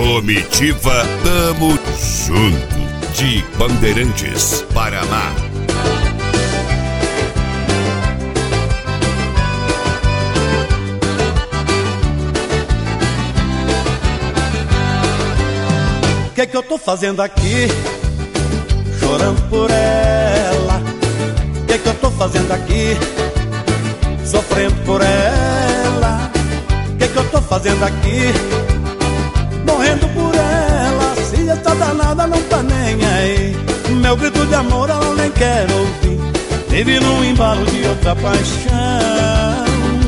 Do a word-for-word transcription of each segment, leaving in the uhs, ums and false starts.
Comitiva Tamo Junto, de Bandeirantes, Paraná. O que é que eu tô fazendo aqui, chorando por ela? O que é que eu tô fazendo aqui, sofrendo por ela? O que é que eu tô fazendo aqui, morrendo por ela? Se essa danada não tá nem aí, meu grito de amor ela nem quer ouvir. Vive num embalo de outra paixão.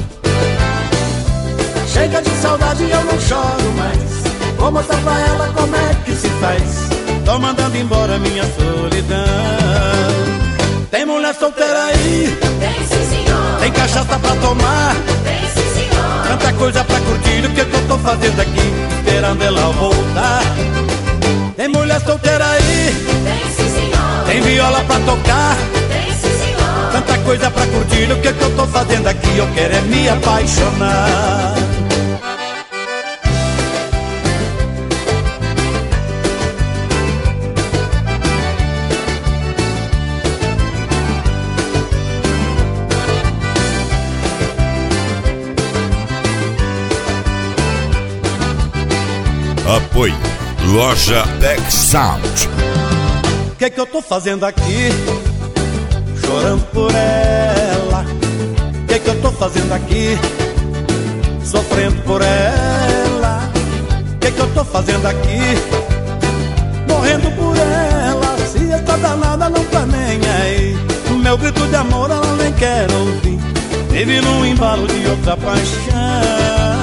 Chega de saudade e eu não choro mais, vou mostrar pra ela como é que se faz. Tô mandando embora minha solidão. Tem mulher solteira aí? Tem sim, senhor. Tem cachaça pra tomar? Tem sim, senhor. Tanta coisa pra curtir, o que que eu tô fazendo aqui, esperando ela voltar? Tem mulher solteira aí? Tem sim, senhor. Tem viola pra tocar? Tem sim, senhor. Tanta coisa pra curtir, o que que eu tô fazendo aqui, eu quero é me apaixonar. Apoio Loja Tech Sound. O que é que eu tô fazendo aqui, chorando por ela? O que é que eu tô fazendo aqui, sofrendo por ela? O que é que eu tô fazendo aqui, morrendo por ela? Se essa danada não tá nem aí, meu grito de amor ela nem quer ouvir. Vive num embalo de outra paixão.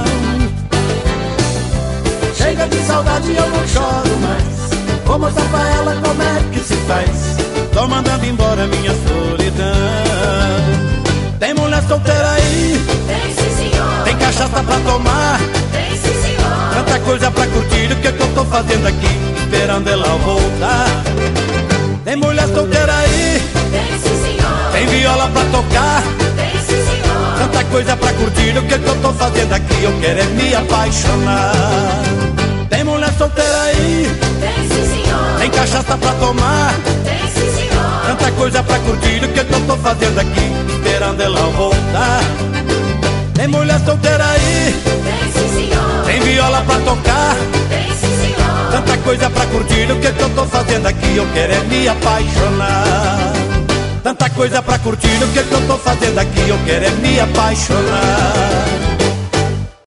Chega de saudade e eu não choro mais, vou mostrar pra ela como é que se faz. Tô mandando embora minha solidão. Tem mulher solteira aí? Tem sim, senhor. Tem cachaça pra tomar? Tem sim, senhor. Tanta coisa pra curtir, o que que eu tô fazendo aqui, esperando ela voltar? Tem mulher solteira aí? Tem sim, senhor. Tem viola pra tocar? Tem sim, senhor. Tanta coisa pra curtir, o que que eu tô fazendo aqui, eu quero é me apaixonar. Tem mulher solteira aí? Tem sim, senhor. Tem cachaça pra tomar? Tem sim, senhor. Tanta coisa pra curtir, o que que eu tô fazendo aqui, esperando ela voltar? Tem mulher solteira aí? Tem sim, senhor. Tem viola pra tocar? Tem sim, senhor. Tanta coisa pra curtir, o que que eu tô fazendo aqui, eu quero é me apaixonar. Tanta coisa pra curtir, o que que eu tô fazendo aqui, eu quero é me apaixonar.